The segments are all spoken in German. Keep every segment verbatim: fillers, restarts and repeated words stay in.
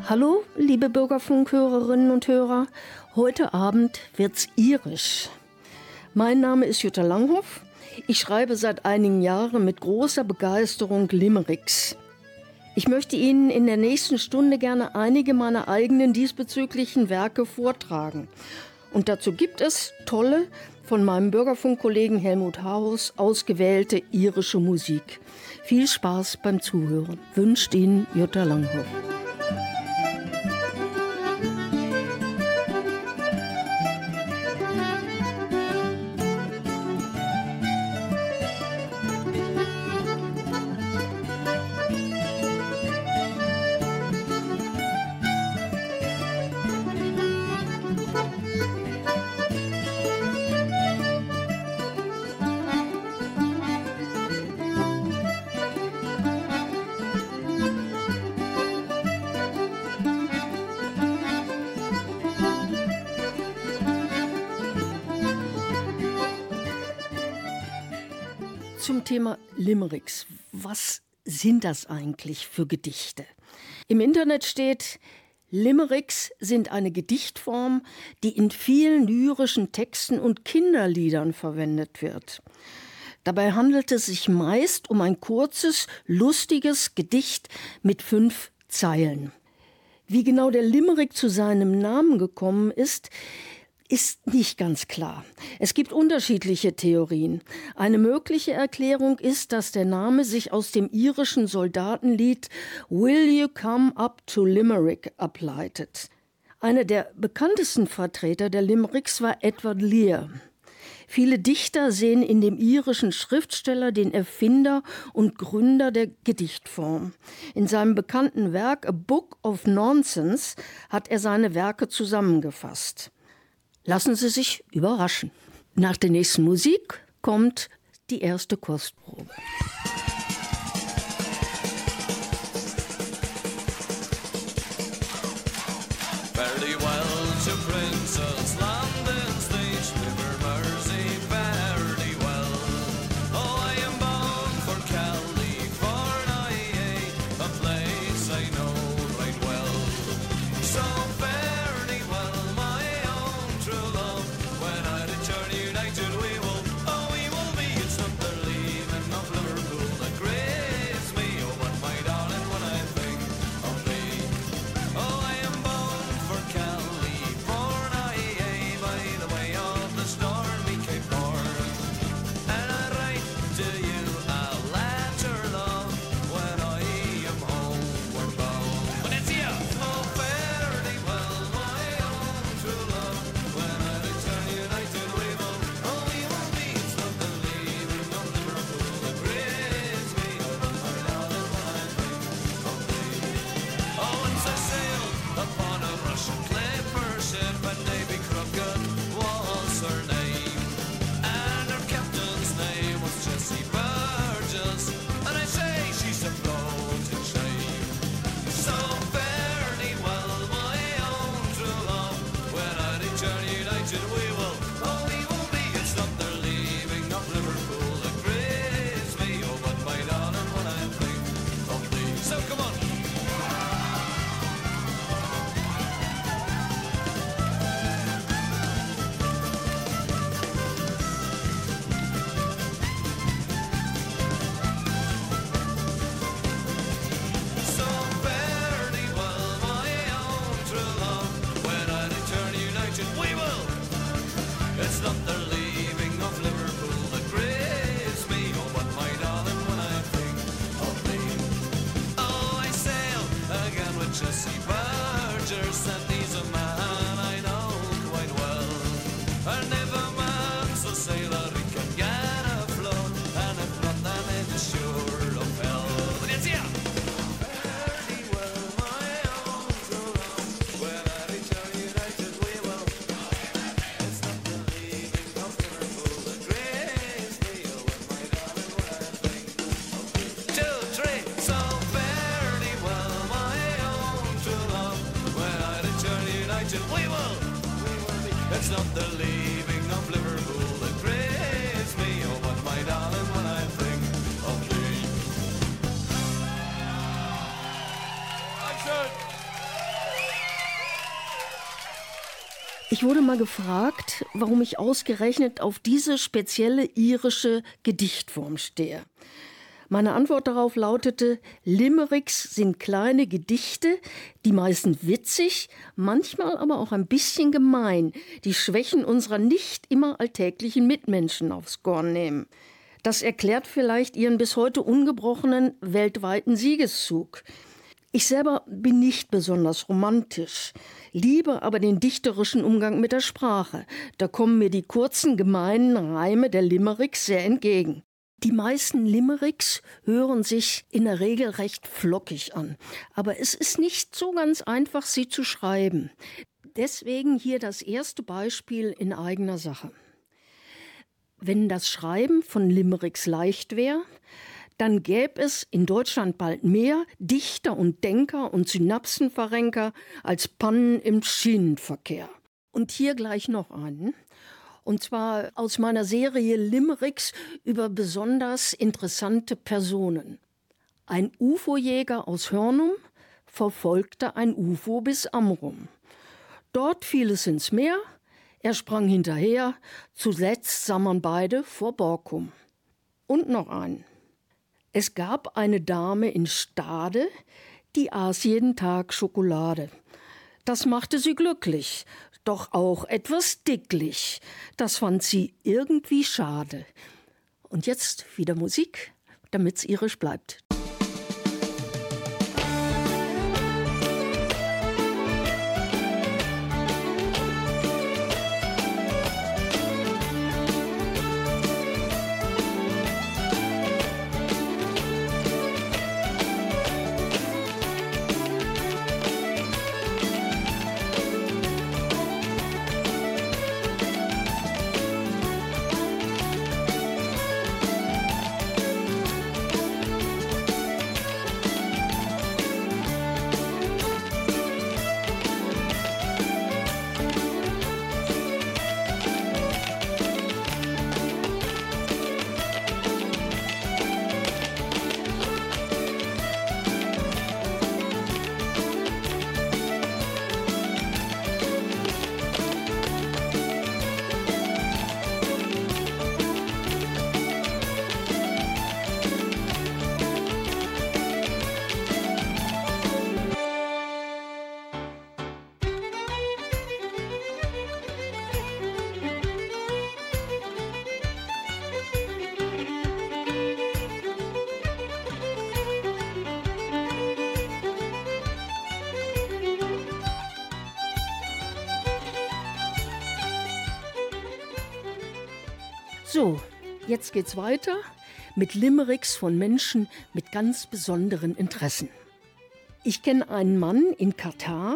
Hallo, liebe Bürgerfunkhörerinnen und Hörer. Heute Abend wird's irisch. Mein Name ist Jutta Langhoff. Ich schreibe seit einigen Jahren mit großer Begeisterung Limericks. Ich möchte Ihnen in der nächsten Stunde gerne einige meiner eigenen diesbezüglichen Werke vortragen. Und dazu gibt es tolle, von meinem Bürgerfunkkollegen Helmut Haus ausgewählte irische Musik. Viel Spaß beim Zuhören. Wünscht Ihnen Jutta Langhoff. Zum Thema Limericks. Was sind das eigentlich für Gedichte? Im Internet steht, Limericks sind eine Gedichtform, die in vielen lyrischen Texten und Kinderliedern verwendet wird. Dabei handelt es sich meist um ein kurzes, lustiges Gedicht mit fünf Zeilen. Wie genau der Limerick zu seinem Namen gekommen ist, ist nicht ganz klar. Es gibt unterschiedliche Theorien. Eine mögliche Erklärung ist, dass der Name sich aus dem irischen Soldatenlied Will You Come Up to Limerick ableitet. Einer der bekanntesten Vertreter der Limericks war Edward Lear. Viele Dichter sehen in dem irischen Schriftsteller den Erfinder und Gründer der Gedichtform. In seinem bekannten Werk A Book of Nonsense hat er seine Werke zusammengefasst. Lassen Sie sich überraschen. Nach der nächsten Musik kommt die erste Kostprobe. Fairly well to Princess London stage, River Mersey, fairly well. Oh, I am bound for California, a place I know right well. So fairly well, my own true love, when I return united we will, oh we will be, it's not the leaving of Liverpool that grieves me, oh what my darling when I think of thee. Oh I am bound for California, by the way of the stormy Cape Horn, and I write to you a letter, love, when I am homeward bound. But it's here! Oh, fairly well, my own true love, when I return united we will, oh, we will be, it's not the leaving of Liverpool that grieves me, oh, my darling, when I think of thee. Oh, once I sailed upon a Russian clipper ship, and Davy Crockett was her name, and her captain's name was Jessie Burgess, and I say she's a floating shame. So fairly well, my own true love, when I return united we will, oh we will be, it's not the leaving of Liverpool that grieves me, oh but my darling when I think of thee. So come on. So fairly well, my own true love, when I return united we will, it's not the leaving of Liverpool that grieves me, oh but my darling when I think of thee. Oh I sail again with Jessie Burgess, and he's a man I know quite well, and if a man's a sailor he can get afloat, and if not then it is sure of hell. But it's here! Fairly well, my own true love, when I return united we will, it's not the leaving of Ich wurde mal gefragt, warum ich ausgerechnet auf diese spezielle irische Gedichtform stehe. Meine Antwort darauf lautete, Limericks sind kleine Gedichte, die meistens witzig, manchmal aber auch ein bisschen gemein, die Schwächen unserer nicht immer alltäglichen Mitmenschen aufs Korn nehmen. Das erklärt vielleicht ihren bis heute ungebrochenen weltweiten Siegeszug. Ich selber bin nicht besonders romantisch, liebe aber den dichterischen Umgang mit der Sprache. Da kommen mir die kurzen, gemeinen Reime der Limericks sehr entgegen. Die meisten Limericks hören sich in der Regel recht flockig an, aber es ist nicht so ganz einfach, sie zu schreiben. Deswegen hier das erste Beispiel in eigener Sache. Wenn das Schreiben von Limericks leicht wäre, dann gäbe es in Deutschland bald mehr Dichter und Denker und Synapsenverrenker als Pannen im Schienenverkehr. Und hier gleich noch einen. Und zwar aus meiner Serie Limericks über besonders interessante Personen. Ein U F O-Jäger aus Hörnum verfolgte ein U F O bis Amrum. Dort fiel es ins Meer, er sprang hinterher, zuletzt sah man beide vor Borkum. Und noch einen. Es gab eine Dame in Stade, die aß jeden Tag Schokolade. Das machte sie glücklich, doch auch etwas dicklich. Das fand sie irgendwie schade. Und jetzt wieder Musik, damit's irisch bleibt. So, jetzt geht's weiter mit Limericks von Menschen mit ganz besonderen Interessen. Ich kenne einen Mann in Katar,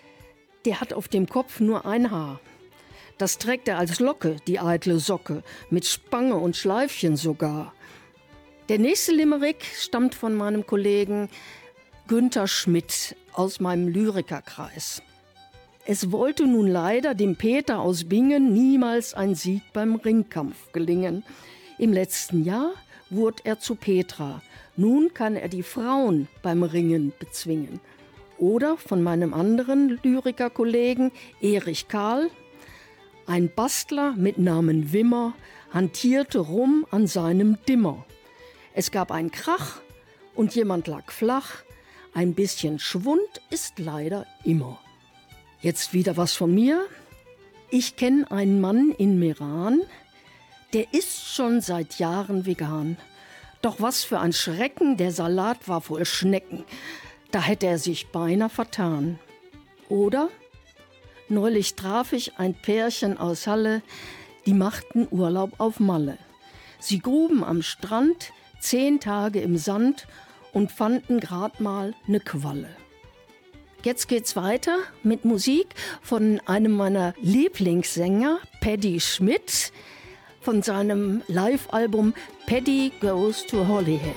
der hat auf dem Kopf nur ein Haar. Das trägt er als Locke, die eitle Socke, mit Spange und Schleifchen sogar. Der nächste Limerick stammt von meinem Kollegen Günther Schmidt aus meinem Lyrikerkreis. Es wollte nun leider dem Peter aus Bingen niemals ein Sieg beim Ringkampf gelingen. Im letzten Jahr wurde er zu Petra. Nun kann er die Frauen beim Ringen bezwingen. Oder von meinem anderen Lyrikerkollegen Erich Karl. Ein Bastler mit Namen Wimmer hantierte rum an seinem Dimmer. Es gab einen Krach und jemand lag flach. Ein bisschen Schwund ist leider immer. Jetzt wieder was von mir. Ich kenne einen Mann in Meran, der ist schon seit Jahren vegan. Doch was für ein Schrecken, der Salat war voll Schnecken. Da hätte er sich beinahe vertan. Oder? Neulich traf ich ein Pärchen aus Halle, die machten Urlaub auf Malle. Sie gruben am Strand, zehn Tage im Sand und fanden grad mal ne Qualle. Jetzt geht's weiter mit Musik von einem meiner Lieblingssänger, Paddy Schmidt, von seinem Live-Album Paddy Goes to Holyhead.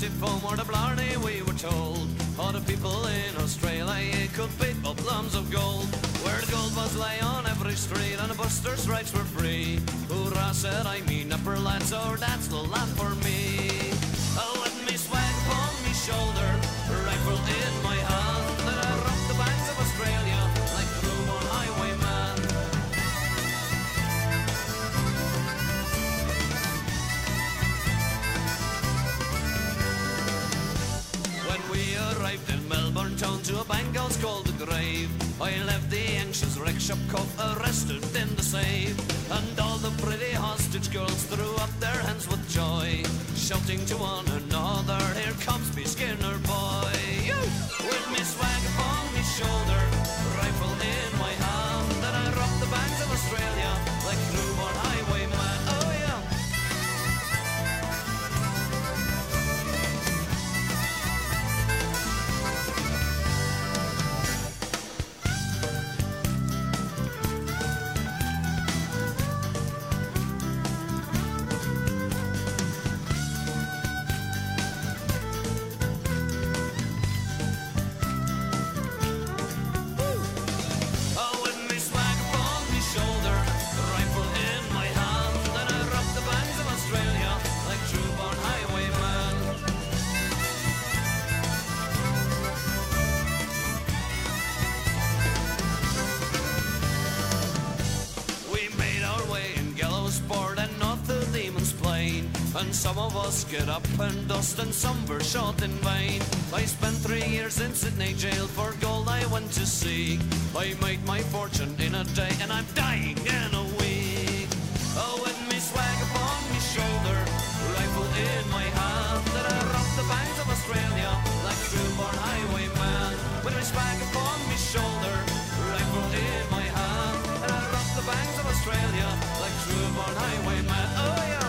county foam or the Blarney, we were told. All the people in Australia could beat up lumps of gold. Where the gold was lay on every street and the buster stripes were free. Hoorah, said I, mean upper lads, oh, that's the land for me. Oh, with me swag upon me shoulder, rifle in my hand, then I rocked the banks of Australia like a newborn highwayman. When we arrived in Melbourne town to a Bengals called the Grave, I left the anxious rickshaw cop arrested in the save. And all the pretty hostage girls threw up their hands with joy, shouting to one another, here comes me Skinner boy. With me swag upon me shoulder, rifle in my hand, then I rocked the banks of Australia like a newborn highwayman. Oh yeah. And some of us get up and dust and some were shot in vain. I spent three years in Sydney jail for gold I went to seek. I made my fortune in a day and I'm dying in a week. Oh, with me swag upon me shoulder, rifle in my hand, that I rock the banks of Australia like a true-born highwayman. With me swag upon me shoulder, rifle in my hand, and I rock the banks of Australia like a true-born highwayman. Oh yeah.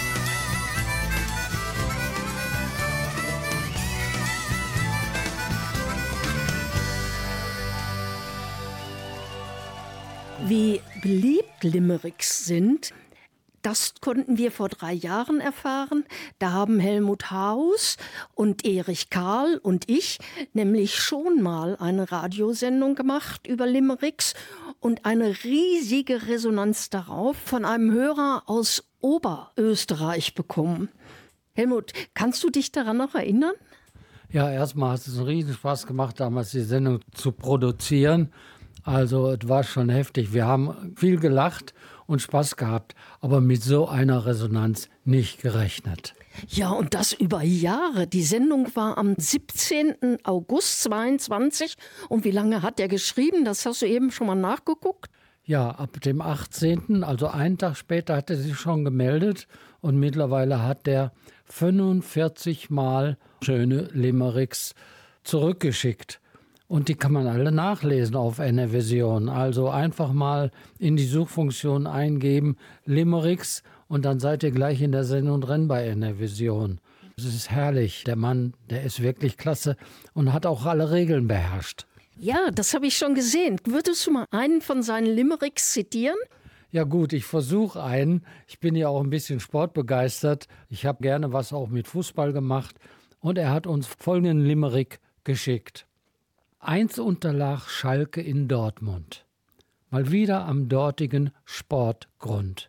Wie beliebt Limericks sind, das konnten wir vor drei Jahren erfahren. Da haben Helmut Haus und Erich Karl und ich nämlich schon mal eine Radiosendung gemacht über Limericks und eine riesige Resonanz darauf von einem Hörer aus Oberösterreich bekommen. Helmut, kannst du dich daran noch erinnern? Ja, erstmal hat es einen riesen Spaß gemacht, damals die Sendung zu produzieren. Also es war schon heftig. Wir haben viel gelacht und Spaß gehabt, aber mit so einer Resonanz nicht gerechnet. Ja, und das über Jahre. Die Sendung war am siebzehnten August zweiundzwanzig. Und wie lange hat er geschrieben? Das hast du eben schon mal nachgeguckt? Ja, ab dem achtzehnten, also einen Tag später, hat er sich schon gemeldet. Und mittlerweile hat er fünfundvierzig Mal schöne Limericks zurückgeschickt. Und die kann man alle nachlesen auf N R Vision. Also einfach mal in die Suchfunktion eingeben, Limericks, und dann seid ihr gleich in der Sendung drin bei N R Vision. Es ist herrlich. Der Mann, der ist wirklich klasse und hat auch alle Regeln beherrscht. Ja, das habe ich schon gesehen. Würdest du mal einen von seinen Limericks zitieren? Ja gut, ich versuche einen. Ich bin ja auch ein bisschen sportbegeistert. Ich habe gerne was auch mit Fußball gemacht. Und er hat uns folgenden Limerick geschickt. Eins unterlag Schalke in Dortmund, mal wieder am dortigen Sportgrund.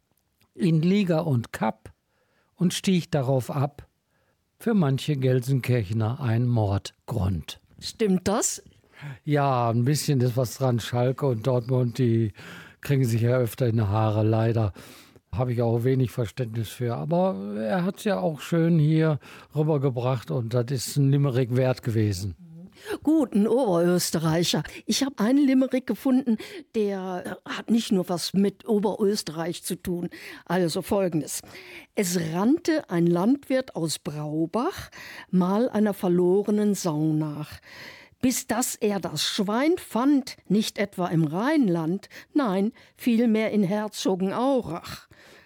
In Liga und Cup und stieg darauf ab, für manche Gelsenkirchener ein Mordgrund. Stimmt das? Ja, ein bisschen ist was dran. Schalke und Dortmund, die kriegen sich ja öfter in die Haare, leider. Habe ich auch wenig Verständnis für. Aber er hat es ja auch schön hier rübergebracht und das ist ein Limerick wert gewesen. Gut, ein Oberösterreicher. Ich habe einen Limerick gefunden, der hat nicht nur was mit Oberösterreich zu tun. Also folgendes. Es rannte ein Landwirt aus Braubach mal einer verlorenen Sau nach. Bis dass er das Schwein fand, nicht etwa im Rheinland, nein, vielmehr in Herzogenaurach.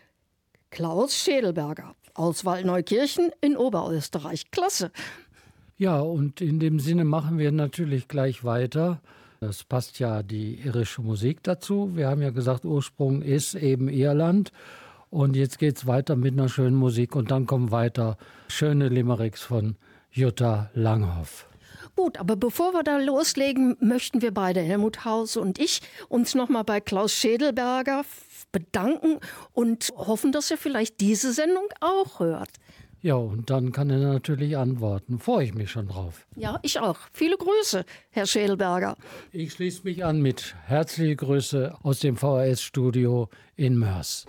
Klaus Schädelberger aus Waldneukirchen in Oberösterreich. Klasse. Ja, und in dem Sinne machen wir natürlich gleich weiter. Das passt ja die irische Musik dazu. Wir haben ja gesagt, Ursprung ist eben Irland. Und jetzt geht es weiter mit einer schönen Musik und dann kommen weiter schöne Limericks von Jutta Langhoff. Gut, aber bevor wir da loslegen, möchten wir beide, Helmut Hause und ich, uns nochmal bei Klaus Schädelberger bedanken und hoffen, dass er vielleicht diese Sendung auch hört. Ja, und dann kann er natürlich antworten. Freue ich mich schon drauf. Ja, ich auch. Viele Grüße, Herr Schädelberger. Ich schließe mich an mit herzliche Grüße aus dem V H S-Studio in Mörs.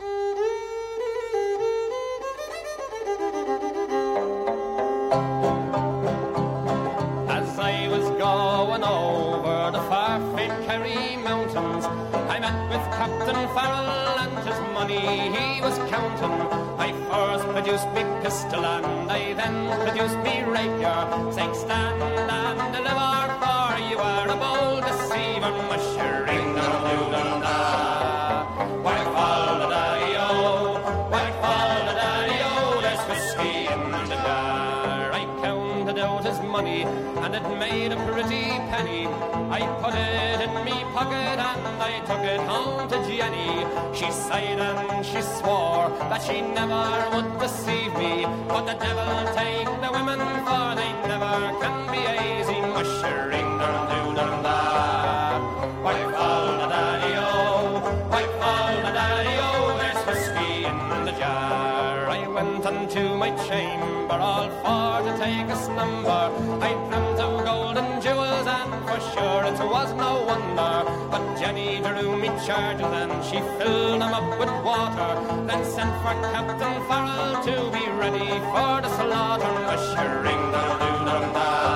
As I was going over the far famed Kerry Mountains, I met with Captain Farrell and his money he was counting. I first produced me pistol and I then produced me rapier, saying stand and deliver, for you are a bold deceiver, mushering down down da. Why fall the daddy-o, why fall the daddy-o, there's whiskey in the jar. I counted out his money and it made a pretty penny. I put it in me pocket and I took it home to Jenny. She sighed and she swore that she never would deceive me, but the devil take the women, for they never can be easy, mushering down do dum da. Why fall the daddy-o, why fall the daddy-o, there's whiskey in the jar. I went unto my chamber all for to take a slumber. I dreamt of golden jewels and for sure it was no wonder, but Jenny drew me charges and she filled them up with water, then sent for Captain Farrell to be ready for the slaughter, mushering down do dum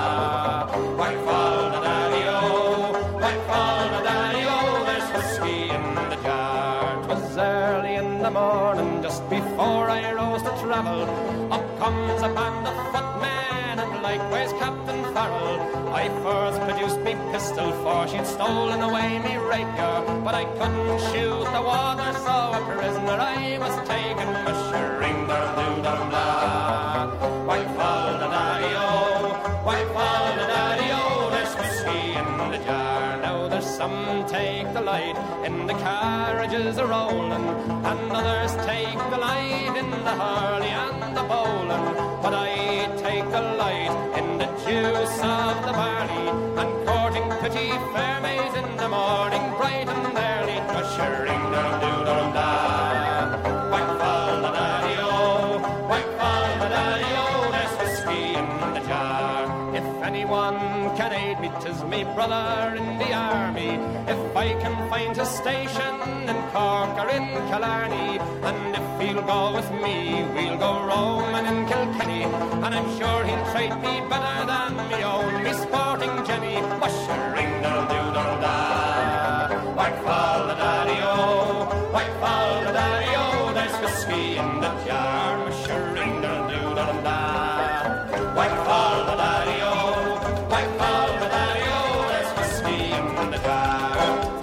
da. Why fall the daddy-o, why fall the daddy-o, there's whiskey in the jar. 'Twas early in the morning, just before I rose to travel, up comes a band of footmen and likewise Captain Farrell. I first produced me pistol, for she'd stolen away me rapier, but I couldn't shoot the water, so a prisoner I was taken, mushering down do dum da. Why fall the daddy-o, why fall the daddy-o, there's whiskey in the jar. Now there's some take delight in the carriages a-rolling, and others take delight in the hurley and the bowling, but I take delight in the juice of the barley, and courting pretty fair maids in the morning, bright and early, ushering down do dum da. Why fall the daddy-o, why fall the daddy-o, there's whiskey in the jar. If anyone can aid me, 'tis me brother in the army. If I can find a station in Cork or in Killarney, and if he'll go with me, we'll go roaming in Kilkenny, and I'm sure he'll treat me better than me own, me sporting Jenny, mushering down do dum da. Why fall the daddy-o, why fall the daddy-o, there's whiskey in the jar, mushering down do dum da. Why fall the daddy-o, why fall the daddy-o, there's whiskey in the jar.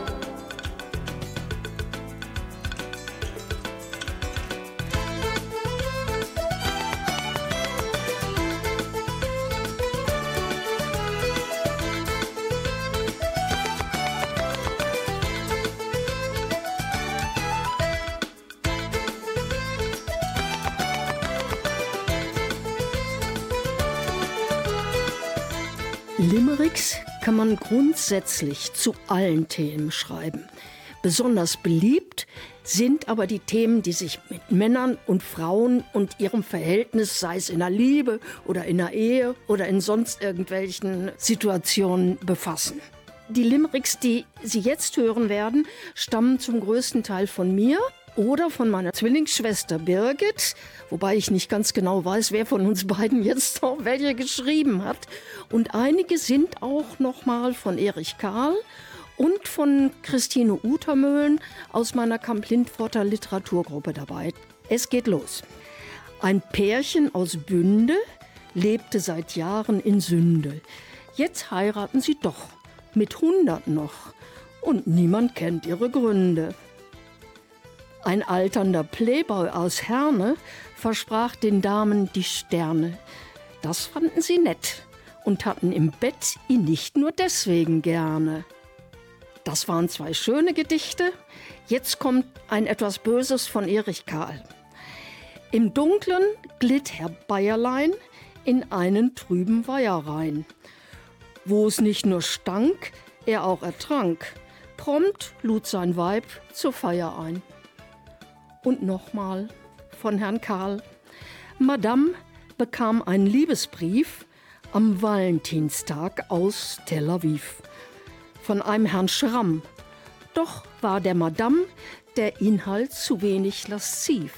Limericks kann man grundsätzlich zu allen Themen schreiben. Besonders beliebt sind aber die Themen, die sich mit Männern und Frauen und ihrem Verhältnis, sei es in der Liebe oder in der Ehe oder in sonst irgendwelchen Situationen, befassen. Die Limericks, die Sie jetzt hören werden, stammen zum größten Teil von mir oder von meiner Zwillingsschwester Birgit, wobei ich nicht ganz genau weiß, wer von uns beiden jetzt auch welche geschrieben hat. Und einige sind auch noch mal von Erich Karl und von Christine Utermöhlen aus meiner Kamp-Lindforter Literaturgruppe dabei. Es geht los. Ein Pärchen aus Bünde lebte seit Jahren in Sünde. Jetzt heiraten sie doch, mit hundert noch. Und niemand kennt ihre Gründe. Ein alternder Playboy aus Herne versprach den Damen die Sterne. Das fanden sie nett und hatten im Bett ihn nicht nur deswegen gerne. Das waren zwei schöne Gedichte. Jetzt kommt ein etwas Böses von Erich Karl. Im Dunkeln glitt Herr Bayerlein in einen trüben Weiher rein, wo es nicht nur stank, er auch ertrank. Prompt lud sein Weib zur Feier ein. Und nochmal von Herrn Karl. Madame bekam einen Liebesbrief am Valentinstag aus Tel Aviv von einem Herrn Schramm. Doch war der Madame der Inhalt zu wenig lasziv.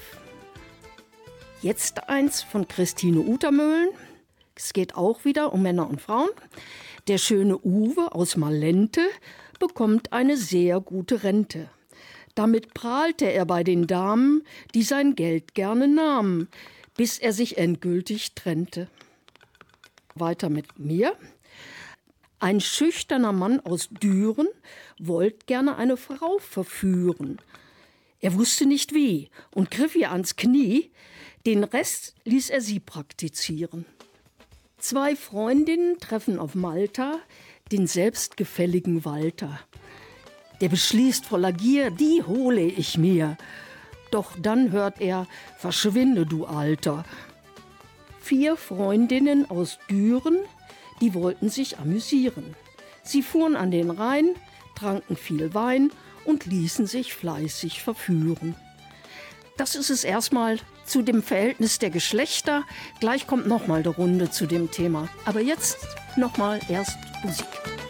Jetzt eins von Christine Utermöhlen. Es geht auch wieder um Männer und Frauen. Der schöne Uwe aus Malente bekommt eine sehr gute Rente. Damit prahlte er bei den Damen, die sein Geld gerne nahmen, bis er sich endgültig trennte. Weiter mit mir. Ein schüchterner Mann aus Düren wollte gerne eine Frau verführen. Er wusste nicht wie und griff ihr ans Knie. Den Rest ließ er sie praktizieren. Zwei Freundinnen treffen auf Malta den selbstgefälligen Walter. Der beschließt voller Gier, die hole ich mir. Doch dann hört er, verschwinde, du Alter. Vier Freundinnen aus Düren, die wollten sich amüsieren. Sie fuhren an den Rhein, tranken viel Wein und ließen sich fleißig verführen. Das ist es erstmal zu dem Verhältnis der Geschlechter. Gleich kommt nochmal eine Runde zu dem Thema. Aber jetzt nochmal erst Musik.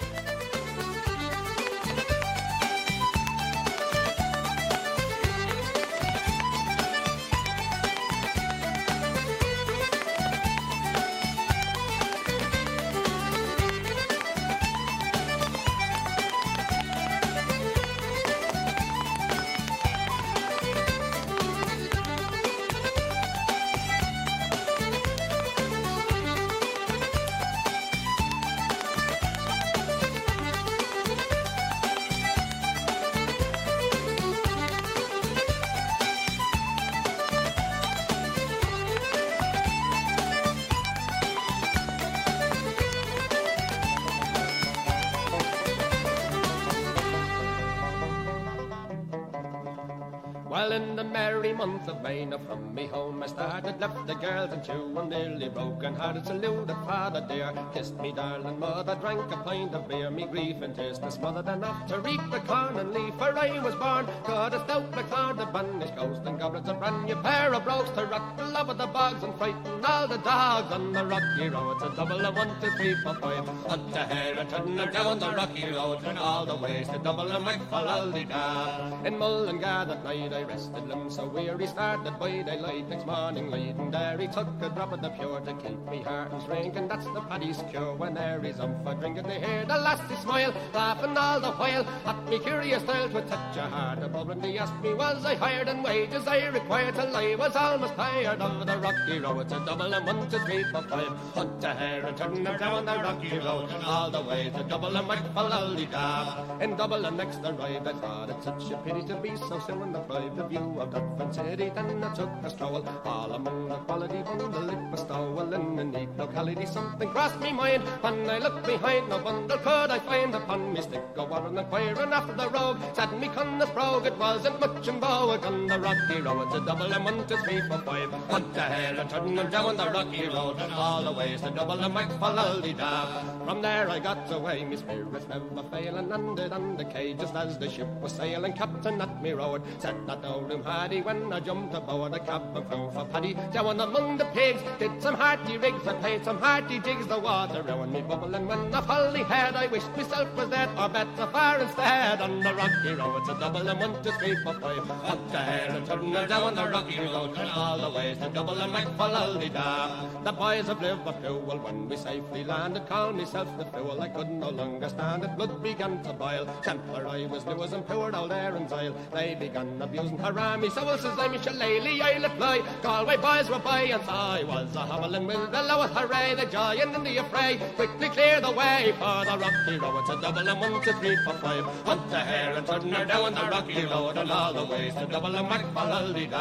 Well, in the merry month of May, now from me home I started, left the girls and two, and nearly broken hearted, saluted father dear, kissed me darling mother, drank a pint of beer, me grief and tears to smothered enough to reap the corn and leaf, for I was born, God a stout McLeod, the banished ghost, and goblins a brand new pair of brogues to rock the love of the bogs and frighten all the dogs on the rocky road. It's a double of one, two, three, four, five, up to here and turn them down the rocky road, and all the ways to double and make for all the da. In Mullingar that night I rested limbs so weary, started by daylight next morning light, and there he took a drop of the pure to keep me heart and drink, and that's the paddy's cure. When there he's on for drinking, they hear the lassie smile, laughing all the while at me curious style to touch a heart above, and they asked me was I hired in wages I required till I was almost tired of the rocky road. It's a double and one, two, three, four, five, hunt a hare and turn them down the rocky road, and all the way to double and make for lolly-da. In double and next arrived I thought it such a pity to be so soon deprived the view of Dufferin City. Then I took a stroll all among the quality bundle it was stowel in a neat locality. Something crossed me mind when I looked behind, no bundle could I find upon me stick. Go warren inquiring after the rogue, said me cunning brogue it wasn't much in vogue on the rocky road. It's a double and one, two, three, four, five, hunt a hare and turn them down the rocky road, and all the ways to double and make for lolly-da. From there I got away, me spirits never fail, and landed on the quay just as the ship was sailing. Captain at me road said that no room had he when I jumped aboard a cabin crew for Paddy. Down among the pigs, did some hearty rigs, I played some hearty jigs, the water round me bubbling when I fully had. I wished myself was dead or better far instead. On the rocky road, it's a double and one, two, three, four, five, up the hare and turn her down the rocky road, and all the ways to double and make for lolly-da. The boys of Liverpool, when we safely landed, called myself the fool. I could no longer stand it, blood began to boil. Temper I was new as and poured all there in Zyle. They began abusing her army, so well says I, me shillelagh I'll fly. Galway boys were by, and so I was a hobbling with the lowest hooray. The giant in the affray quickly clear the way for the rocky road. It's a double and one, two, three, four, five, hunt the hare and turn her down the rocky road, and all the ways to double and make for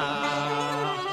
lolly-da.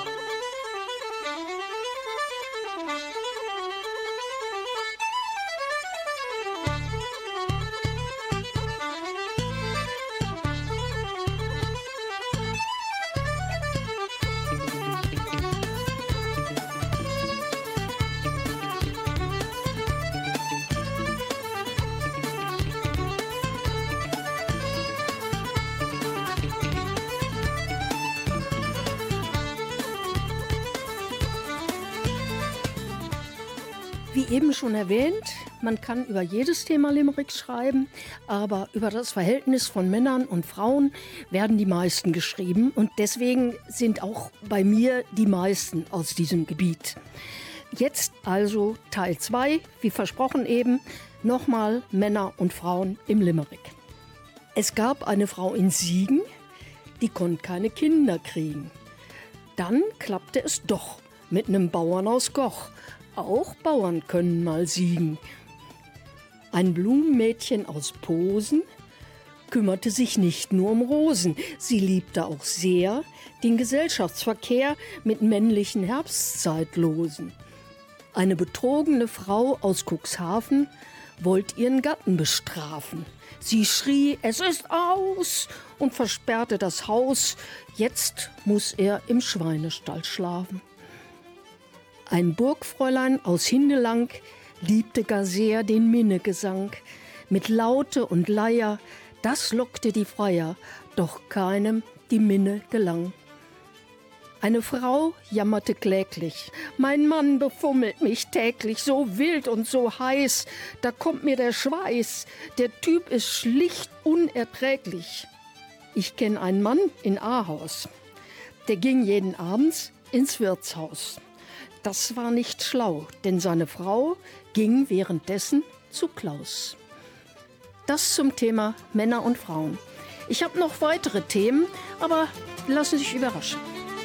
Wie eben schon erwähnt, man kann über jedes Thema Limericks schreiben, aber über das Verhältnis von Männern und Frauen werden die meisten geschrieben und deswegen sind auch bei mir die meisten aus diesem Gebiet. Jetzt also Teil zwei, wie versprochen eben, nochmal Männer und Frauen im Limerick. Es gab eine Frau in Siegen, die konnte keine Kinder kriegen. Dann klappte es doch mit einem Bauern aus Goch. Auch Bauern können mal siegen. Ein Blumenmädchen aus Posen kümmerte sich nicht nur um Rosen. Sie liebte auch sehr den Gesellschaftsverkehr mit männlichen Herbstzeitlosen. Eine betrogene Frau aus Cuxhaven wollte ihren Gatten bestrafen. Sie schrie, es ist aus, und versperrte das Haus. Jetzt muss er im Schweinestall schlafen. Ein Burgfräulein aus Hindelang liebte gar sehr den Minnegesang. Mit Laute und Leier, das lockte die Freier, doch keinem die Minne gelang. Eine Frau jammerte kläglich, mein Mann befummelt mich täglich, so wild und so heiß, da kommt mir der Schweiß, der Typ ist schlicht unerträglich. Ich kenn einen Mann in Ahaus, der ging jeden Abends ins Wirtshaus. Das war nicht schlau, denn seine Frau ging währenddessen zu Klaus. Das zum Thema Männer und Frauen. Ich habe noch weitere Themen, aber lassen Sie sich überraschen.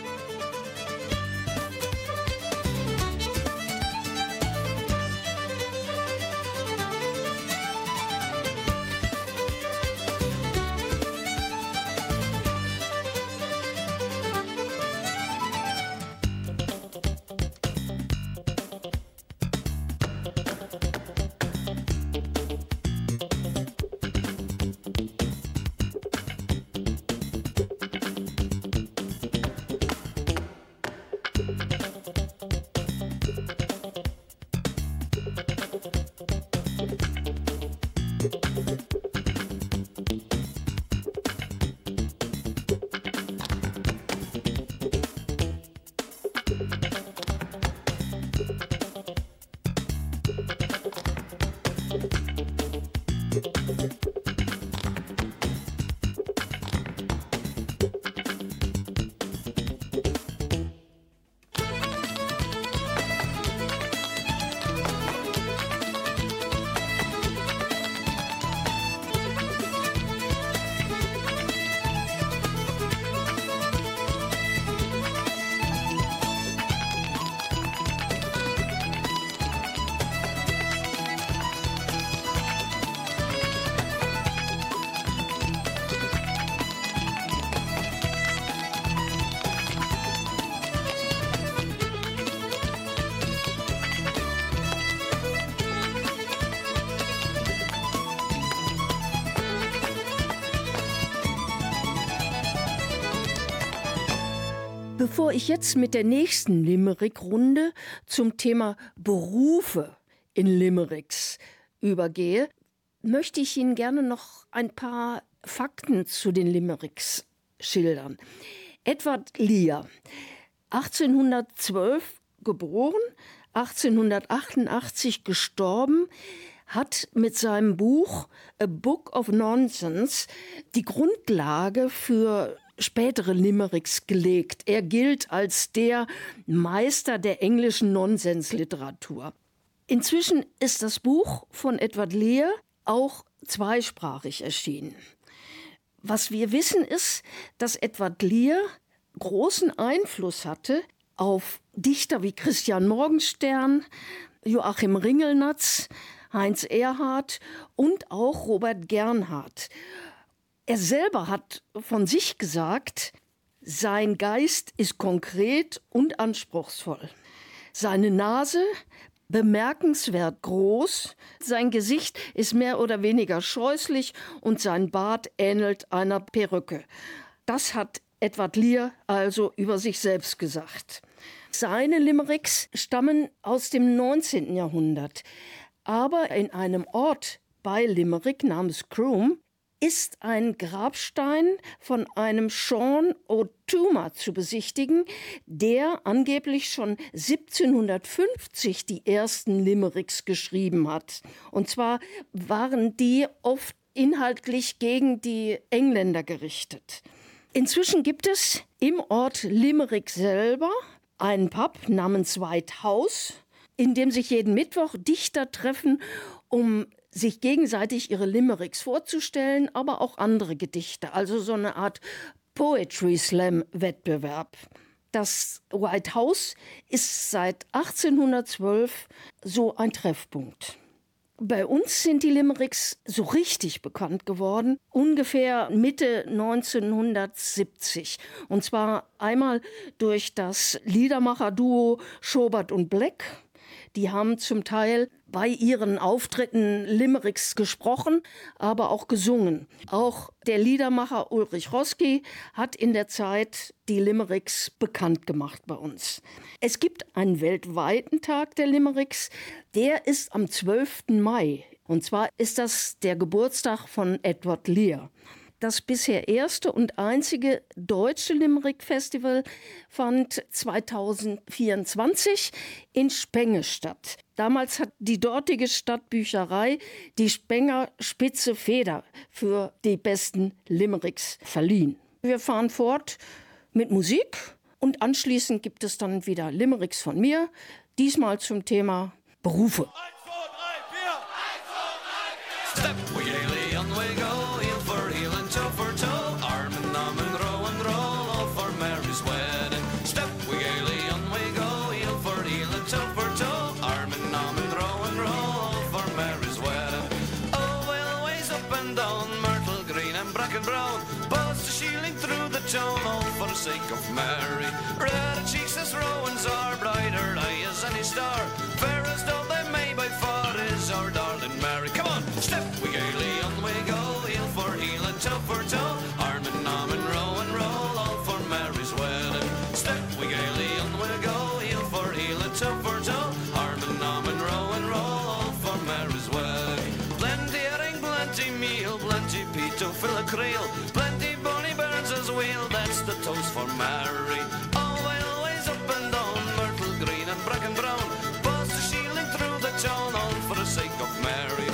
Bevor ich jetzt mit der nächsten Limerick-Runde zum Thema Berufe in Limericks übergehe, möchte ich Ihnen gerne noch ein paar Fakten zu den Limericks schildern. Edward Lear, achtzehnhundertzwölf geboren, achtzehnhundertachtundachtzig gestorben, hat mit seinem Buch A Book of Nonsense die Grundlage für spätere Limericks gelegt. Er gilt als der Meister der englischen Nonsensliteratur. Inzwischen ist das Buch von Edward Lear auch zweisprachig erschienen. Was wir wissen ist, dass Edward Lear großen Einfluss hatte auf Dichter wie Christian Morgenstern, Joachim Ringelnatz, Heinz Erhardt und auch Robert Gernhardt. Er selber hat von sich gesagt, sein Geist ist konkret und anspruchsvoll. Seine Nase bemerkenswert groß, sein Gesicht ist mehr oder weniger scheußlich und sein Bart ähnelt einer Perücke. Das hat Edward Lear also über sich selbst gesagt. Seine Limericks stammen aus dem neunzehnten Jahrhundert. Aber in einem Ort bei Limerick namens Croom ist ein Grabstein von einem Sean O'Toomer zu besichtigen, der angeblich schon siebzehnhundertfünfzig die ersten Limericks geschrieben hat. Und zwar waren die oft inhaltlich gegen die Engländer gerichtet. Inzwischen gibt es im Ort Limerick selber einen Pub namens White House, in dem sich jeden Mittwoch Dichter treffen, um sich gegenseitig ihre Limericks vorzustellen, aber auch andere Gedichte, also so eine Art Poetry Slam Wettbewerb. Das White House ist seit achtzehnhundertzwölf so ein Treffpunkt. Bei uns sind die Limericks so richtig bekannt geworden, ungefähr Mitte neunzehnhundertsiebzig. Und zwar einmal durch das Liedermacher-Duo Schobert und Black. Die haben zum Teil bei ihren Auftritten Limericks gesprochen, aber auch gesungen. Auch der Liedermacher Ulrich Roski hat in der Zeit die Limericks bekannt gemacht bei uns. Es gibt einen weltweiten Tag der Limericks, der ist am zwölften Mai. Und zwar ist das der Geburtstag von Edward Lear. Das bisher erste und einzige deutsche Limerick-Festival fand zweitausendvierundzwanzig in Spenge statt. Damals hat die dortige Stadtbücherei die Spenger Spitze Feder für die besten Limericks verliehen. Wir fahren fort mit Musik und anschließend gibt es dann wieder Limericks von mir, diesmal zum Thema Berufe. Eins, zwei, drei, vier. Eins, zwei, drei, vier. Step we gaily on we go, heel for heel and toe for toe. Arm in arm and row and roll, all for Mary's wedding. Step we gaily on we go, heel for heel and toe for toe. Arm in arm and row and roll, all for Mary's wedding. Oh, we'll ways up and down, myrtle green and bracken brown. Buzz the shieling through the town, all for the sake of Mary. Red cheeks as Rowans are, brighter eye as any star. Fair as though they may by far is our darling Mary. Come on, step we gaily on we go, heel for heel and toe for toe. Arm in arm and row and roll, all for Mary's wedding. Step we gaily on we go, heel for heel and toe for toe. Arm in arm and row and roll, all for Mary's wedding. Plenty herring, plenty meal, plenty peat to fill a creel, plenty bonny birds as well, that's the toast for Mary. All while ways up and down, myrtle green and bracken brown. Buzz the shieling through the town, all for the sake of Mary.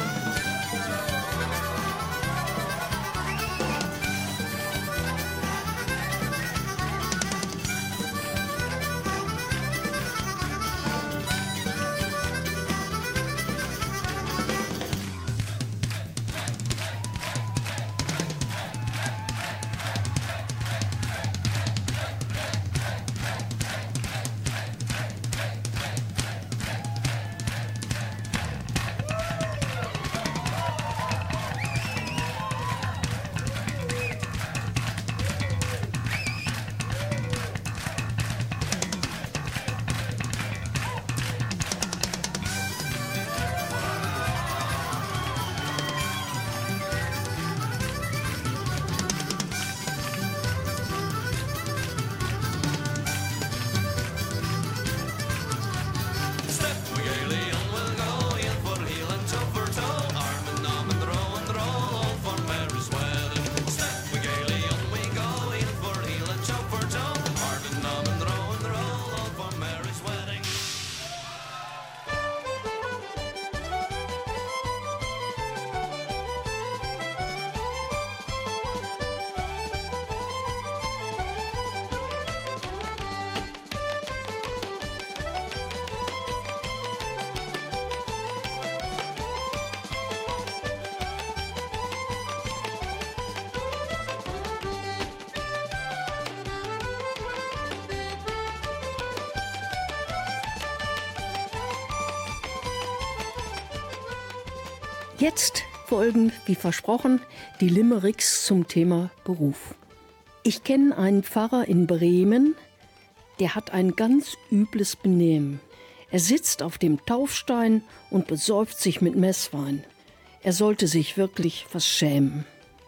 Jetzt folgen, wie versprochen, die Limericks zum Thema Beruf. Ich kenne einen Pfarrer in Bremen, der hat ein ganz übles Benehmen. Er sitzt auf dem Taufstein und besäuft sich mit Messwein. Er sollte sich wirklich was schämen.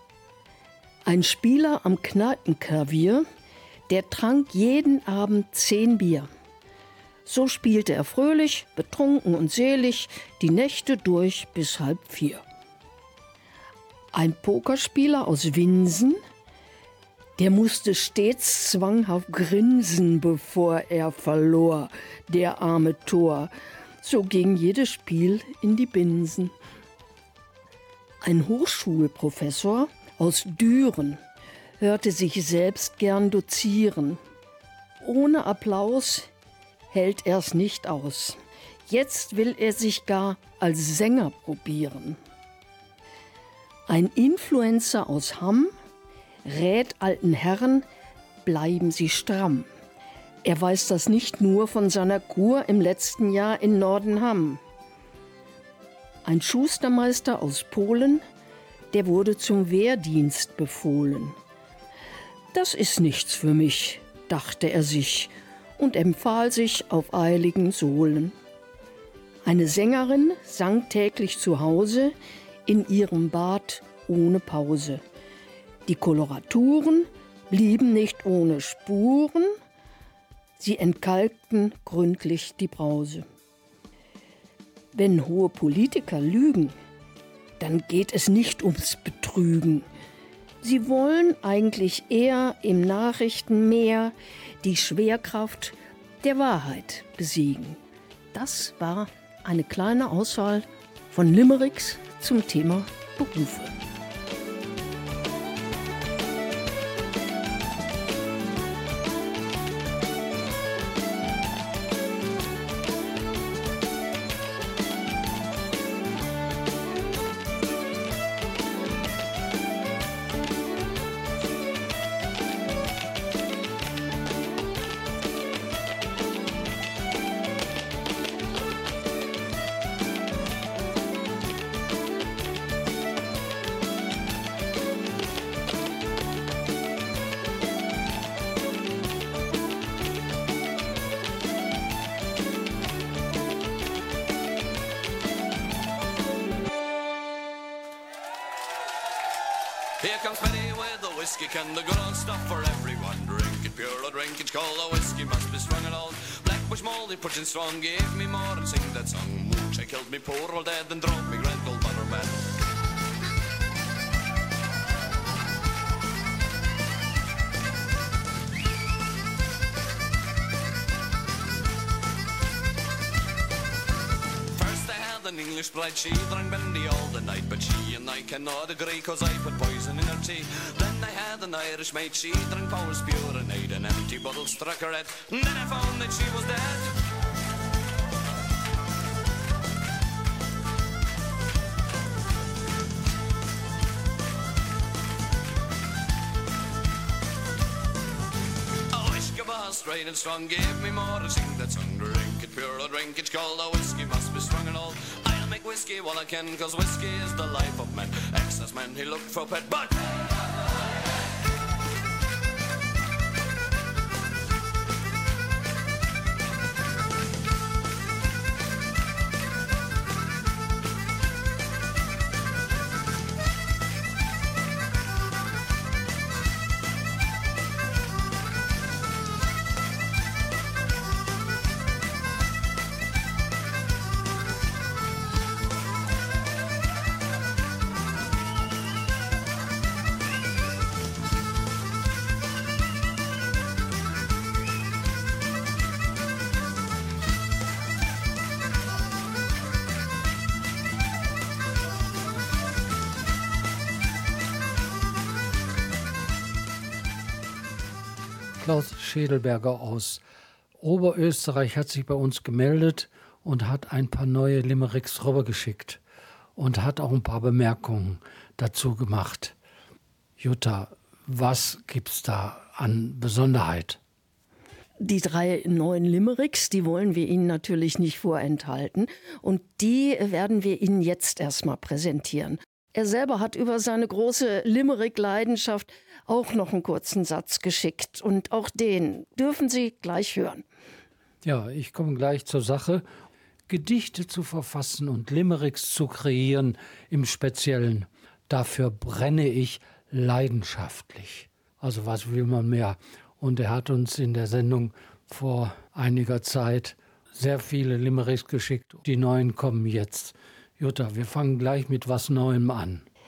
Ein Spieler am Kneipenklavier, der trank jeden Abend zehn Bier. So spielte er fröhlich, betrunken und selig die Nächte durch bis halb vier. Ein Pokerspieler aus Winsen, der musste stets zwanghaft grinsen, bevor er verlor, der arme Tor. So ging jedes Spiel in die Binsen. Ein Hochschulprofessor aus Düren hörte sich selbst gern dozieren. Ohne Applaus hält er's nicht aus. Jetzt will er sich gar als Sänger probieren. Ein Influencer aus Hamm rät alten Herren, bleiben Sie stramm. Er weiß das nicht nur von seiner Kur im letzten Jahr in Nordenham. Ein Schustermeister aus Polen, der wurde zum Wehrdienst befohlen. Das ist nichts für mich, dachte er sich und empfahl sich auf eiligen Sohlen. Eine Sängerin sang täglich zu Hause in ihrem Bad ohne Pause. Die Koloraturen blieben nicht ohne Spuren, sie entkalkten gründlich die Brause. Wenn hohe Politiker lügen, dann geht es nicht ums Betrügen. Sie wollen eigentlich eher im Nachrichtenmeer die Schwerkraft der Wahrheit besiegen. Das war eine kleine Auswahl von Limericks zum Thema Berufe. Here comes Penny with the whiskey can, the good old stuff for everyone. Drink it pure or drink it cold, the whiskey must be strong and old. Black bush mouldy, pushing strong, give me more and sing that song. Mooch, I killed me poor old dad and drove me grand old mother mad. An English bride, she drank brandy all the night, but she and I cannot agree, cause I put poison in her tea. Then I had an Irish mate, she drank Powers pure and ate an empty bottle, struck her head, and then I found that she was dead. Oh, whiskey bar, straight and strong, give me more and sing that song. Drink it pure or drink it cold, the whiskey must be strong and old. I'll make whiskey while I can, cause whiskey is the life of men. Excess men, he looked for pet, but... Klaus Schädelberger aus Oberösterreich hat sich bei uns gemeldet und hat ein paar neue Limericks rübergeschickt und hat auch ein paar Bemerkungen dazu gemacht. Jutta, was gibt's da an Besonderheit? Die drei neuen Limericks, die wollen wir Ihnen natürlich nicht vorenthalten und die werden wir Ihnen jetzt erstmal präsentieren. Er selber hat über seine große Limerick-Leidenschaft auch noch einen kurzen Satz geschickt und auch den dürfen Sie gleich hören. Ja, ich komme gleich zur Sache. Gedichte zu verfassen und Limericks zu kreieren im Speziellen, dafür brenne ich leidenschaftlich. Also was will man mehr? Und er hat uns in der Sendung vor einiger Zeit sehr viele Limericks geschickt. Die neuen kommen jetzt. Jutta, wir fangen gleich mit was Neuem an.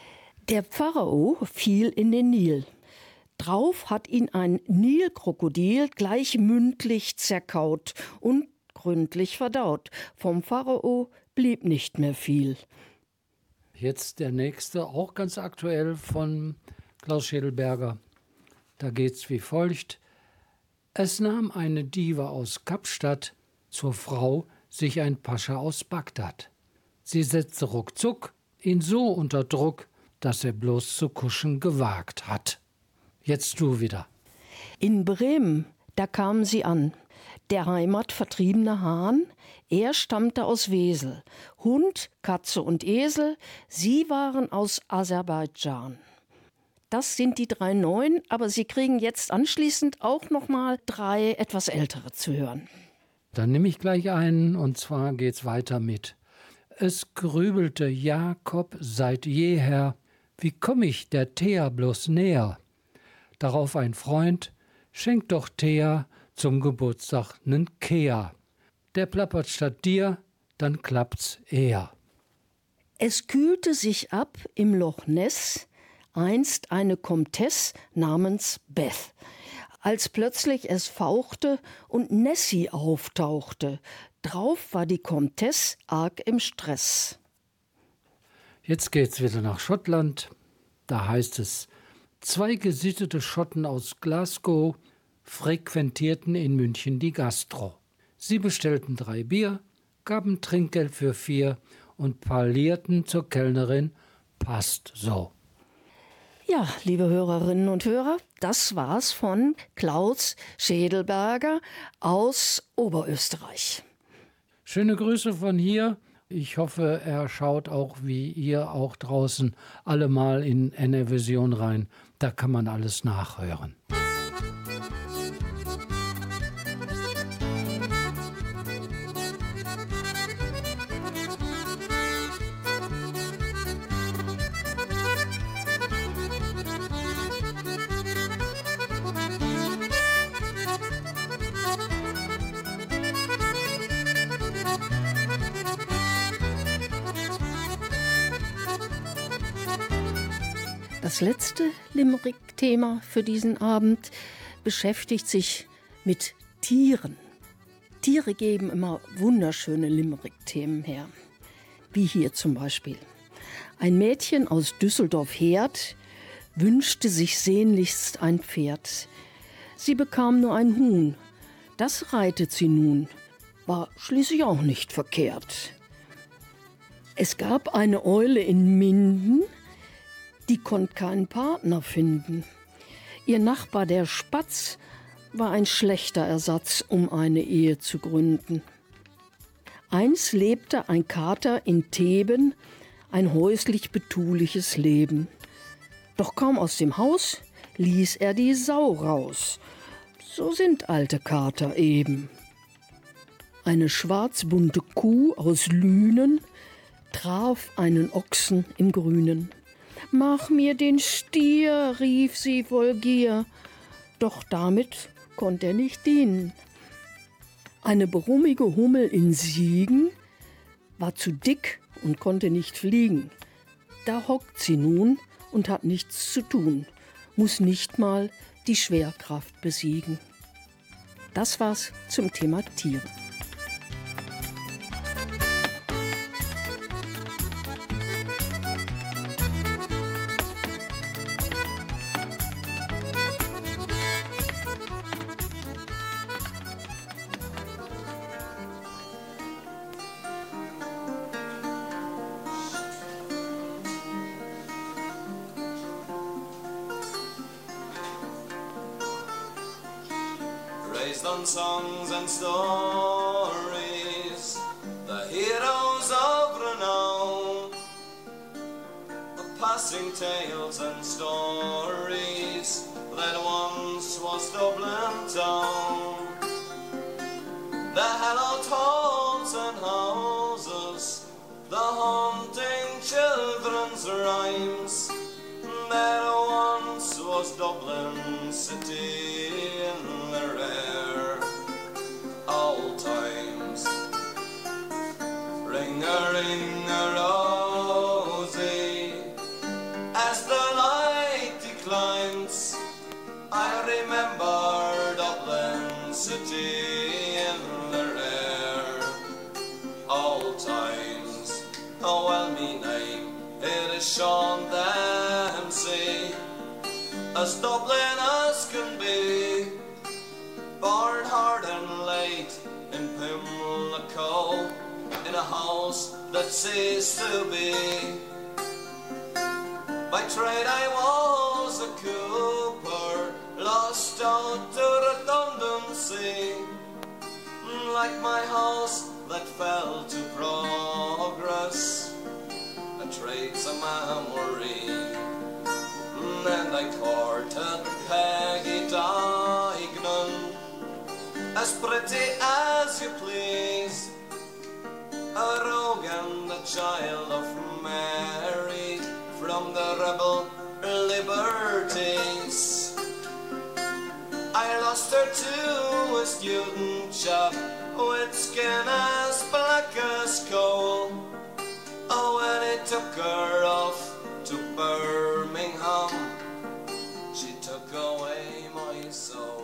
Der Pharao fiel in den Nil. Drauf hat ihn ein Nilkrokodil gleich mündlich zerkaut und gründlich verdaut. Vom Pharao blieb nicht mehr viel. Jetzt der nächste, auch ganz aktuell von Klaus Schädelberger. Da geht's wie folgt. Es nahm eine Diva aus Kapstadt zur Frau sich ein Pascha aus Bagdad. Sie setzte ruckzuck ihn so unter Druck, dass er bloß zu kuschen gewagt hat. Jetzt du wieder. In Bremen, da kamen sie an. Der heimatvertriebene Hahn, er stammte aus Wesel. Hund, Katze und Esel, sie waren aus Aserbaidschan. Das sind die drei Neuen, aber Sie kriegen jetzt anschließend auch noch mal drei etwas ältere zu hören. Dann nehme ich gleich einen, und zwar geht's weiter mit. Es grübelte Jakob seit jeher, wie komm ich der Thea bloß näher? Darauf ein Freund, schenk doch Thea zum Geburtstag nen Kea. Der plappert statt dir, dann klappt's eher. Es kühlte sich ab im Loch Ness einst eine Komtesse namens Beth. Als plötzlich es fauchte und Nessie auftauchte, drauf war die Komtesse arg im Stress. Jetzt geht's wieder nach Schottland. Da heißt es, zwei gesittete Schotten aus Glasgow frequentierten in München die Gastro. Sie bestellten drei Bier, gaben Trinkgeld für vier und parlierten zur Kellnerin, passt so. Ja, liebe Hörerinnen und Hörer, das war's von Klaus Schädelberger aus Oberösterreich. Schöne Grüße von hier. Ich hoffe, er schaut auch wie ihr auch draußen alle mal in N R Vision rein. Da kann man alles nachhören. Das letzte Limerick-Thema für diesen Abend beschäftigt sich mit Tieren. Tiere geben immer wunderschöne Limerick-Themen her. Wie hier zum Beispiel. Ein Mädchen aus Düsseldorf-Herd wünschte sich sehnlichst ein Pferd. Sie bekam nur ein Huhn. Das reitet sie nun. War schließlich auch nicht verkehrt. Es gab eine Eule in Minden, die konnte keinen Partner finden. Ihr Nachbar, der Spatz, war ein schlechter Ersatz, um eine Ehe zu gründen. Einst lebte ein Kater in Theben, ein häuslich betuliches Leben. Doch kaum aus dem Haus ließ er die Sau raus. So sind alte Kater eben. Eine schwarzbunte Kuh aus Lünen traf einen Ochsen im Grünen. »Mach mir den Stier«, rief sie voll Gier, doch damit konnte er nicht dienen. Eine brummige Hummel in Siegen war zu dick und konnte nicht fliegen. Da hockt sie nun und hat nichts zu tun, muss nicht mal die Schwerkraft besiegen. Das war's zum Thema Tiere. Raised on songs and stories, the heroes of renown, of passing tales and stories that once was Dublin town. The hallowed halls and houses, the haunting children's rhymes, that once was Dublin city in the rare old times. Ring a ring a rosy, as as Dublin as can be. Born hard and late in Pimlico, in a house that ceased to be. By trade I was a cooper, lost out to redundancy. Like my house that fell to progress, a trade's a memory. And I courted Peggy Dignan, as pretty as you please, a rogue and a child of Mary, from the rebel liberties. I lost her to a student chap with skin as black as coal. Oh, when he took her off to Birmingham, she took away my soul.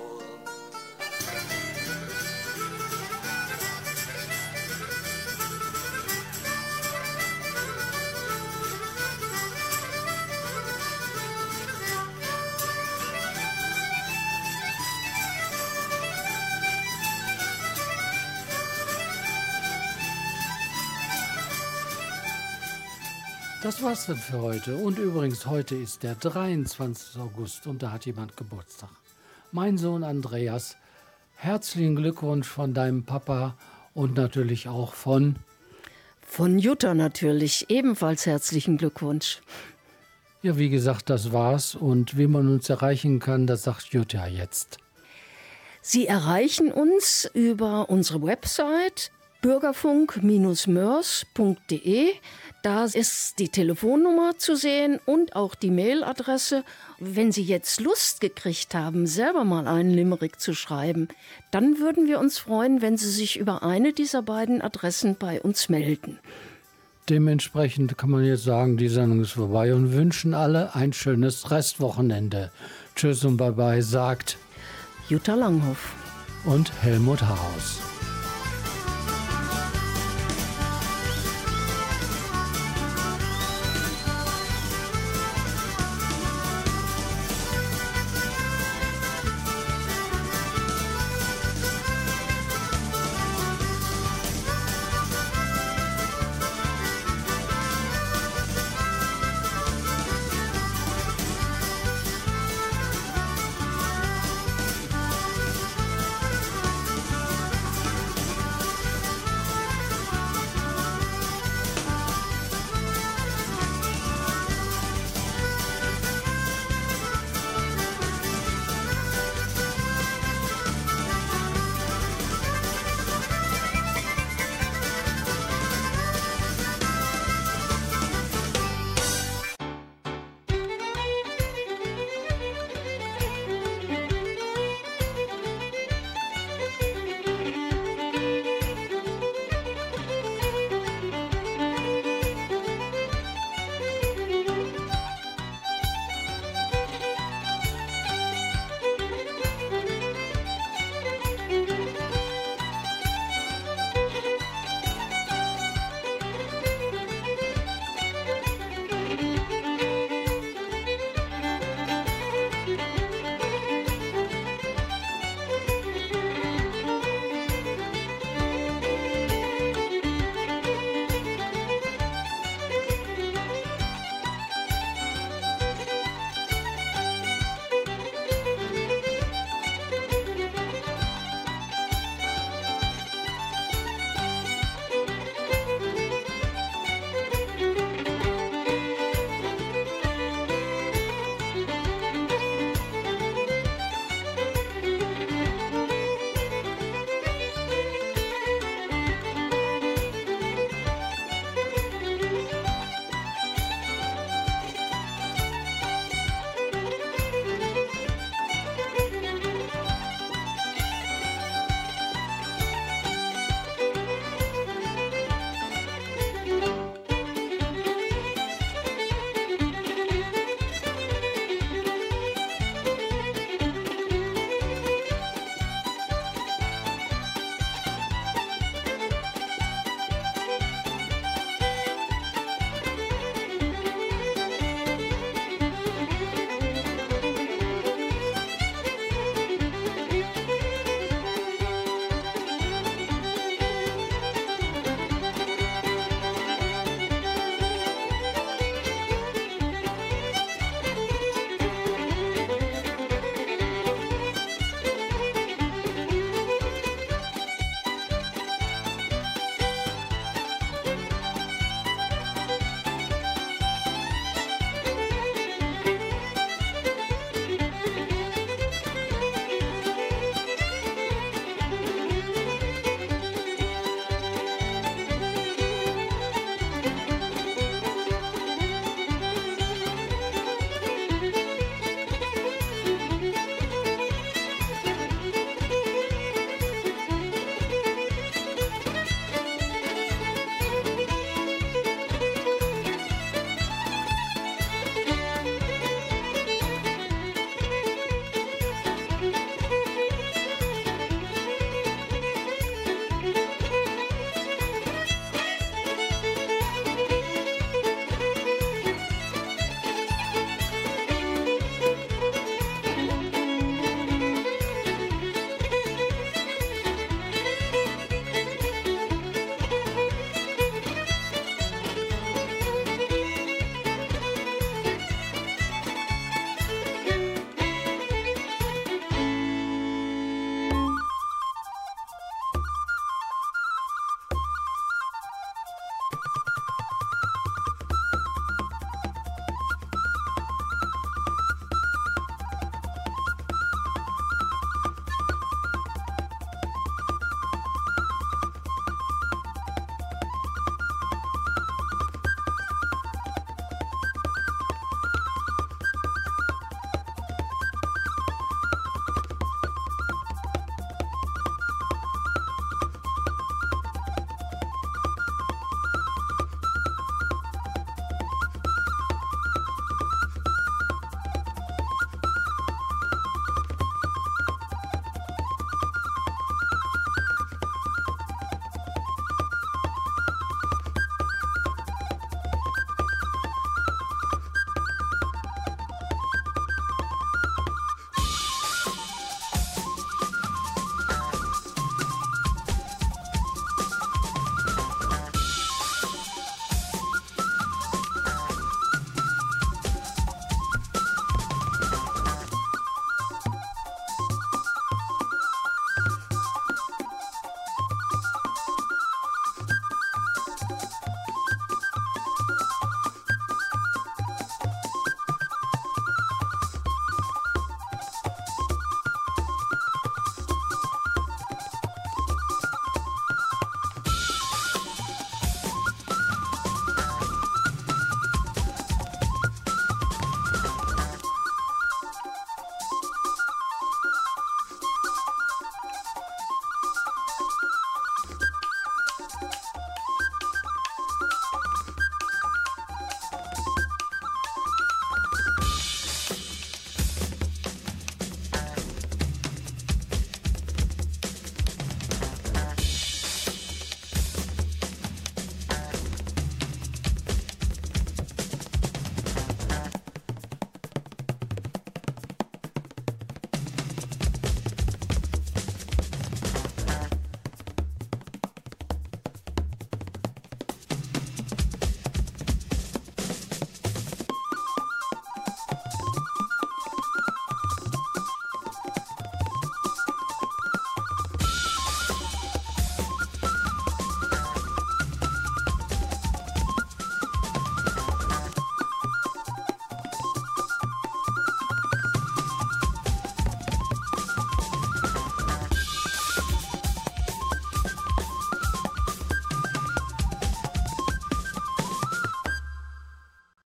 Das war's dann für heute. Und übrigens, heute ist der dreiundzwanzigste August und da hat jemand Geburtstag. Mein Sohn Andreas, herzlichen Glückwunsch von deinem Papa und natürlich auch von... Von Jutta natürlich, ebenfalls herzlichen Glückwunsch. Ja, wie gesagt, das war's. Und wie man uns erreichen kann, das sagt Jutta jetzt. Sie erreichen uns über unsere Website bürgerfunk Bindestrich mörs Punkt de. Da ist die Telefonnummer zu sehen und auch die Mailadresse. Wenn Sie jetzt Lust gekriegt haben, selber mal einen Limerick zu schreiben, dann würden wir uns freuen, wenn Sie sich über eine dieser beiden Adressen bei uns melden. Dementsprechend kann man jetzt sagen, die Sendung ist vorbei und wünschen alle ein schönes Restwochenende. Tschüss und Bye-bye, sagt Jutta Langhoff und Helmut Haus.